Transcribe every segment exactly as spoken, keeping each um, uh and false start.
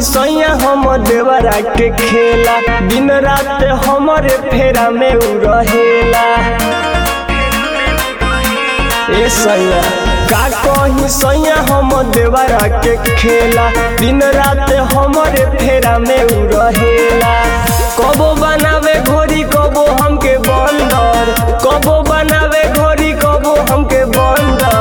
सैया हम देवरा के खेला, दिन रात हमारे फेरा में उ रहेला। ए सैया का कहीं सैया हम देवरा के खेला, दिन रात हमारे फेरा में उ रहेला। कबो बनावे घोरी कबो हमके बंदर, कबो बनावे घोरी कबो हमके बंदर।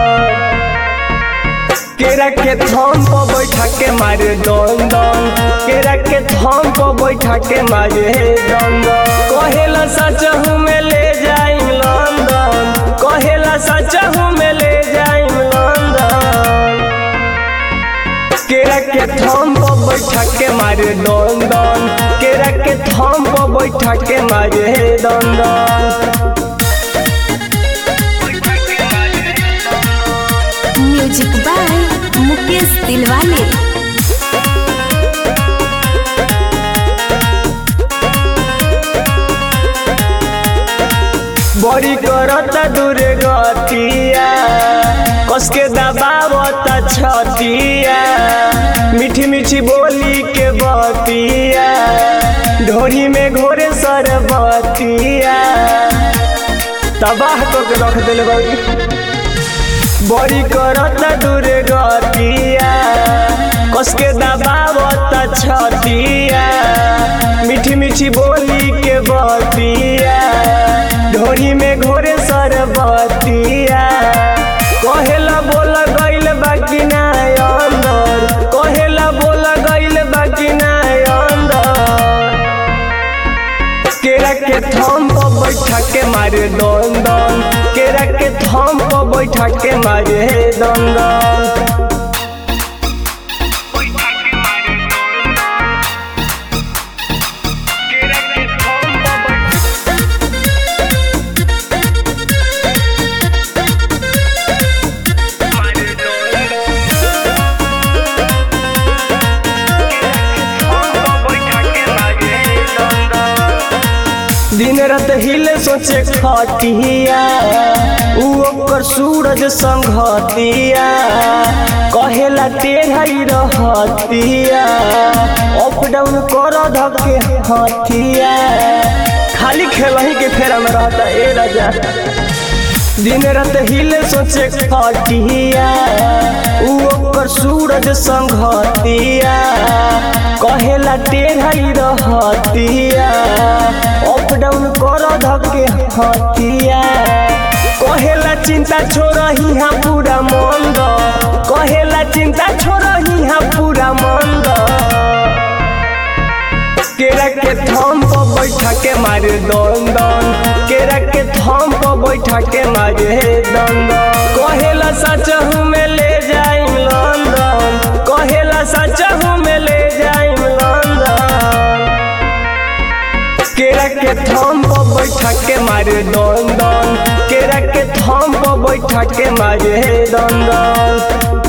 केरा के थम पर बैठा के मारे दन दन, केरा के थम पर बैठा के मारे दन दन। कहेला सच हूँ मैं ले जाइम लंदन, कहेला सच हूँ मैं ले जाइम लंदन। केरा के थम पर बैठा के मारे दन दन, केरा के थम पर बैठा के मारे दन दन। Music by Mukesh Dilwale. बड़ी करता दूर गतिया, कसके दबावता छतिया, मीठी मीठी बोली के बतिया, ढोरी में घोरे सरबतिया, तबाह को के रख दिल बड़ी। बड़ी करता दूर गतिया, कसके दबावता छतिया, मीठी मीठी बोली के बतिया, ढोरी में घोरे सरबतिया। कहेला बोल गइल बाकी ना अंदर, कहेला बोल गइल बाकी ना अंदर। केरा के थम पर बैठा के मारे दन दन, केरा के थम पर बैठा के मारे दन दन। दिन रात हिले सोचे खटिया, उ ओकर सूरज संघतिया, कहेला टेढ़ाई रहतिया, अप डाउन कर धके हथिया, खाली खेलही के फेरा में रहता ए राजा। दिन रात हिले सोचे खटिया, उ ओकर सूरज संघतिया, कहेला टेढ़ाई रहतिया, अप डाउन कर धके हथिया। कहेला चिंता छोड़ही हाँ पूरा मंद, कहेला चिंता छोड़ही हाँ पूरा मंद। केरा के थम पर बैठा के मारे दन दन, केरा के थम पर बैठा के मारे दन दन। कहेला सच हूँ मैं ले जाइम लंदन, कहेला सच हूँ मैं ले जाइम लंदन। केरा के थम पर बैठा के मारे दन दन, केरा के थम पर बैठा के मारे दन दन।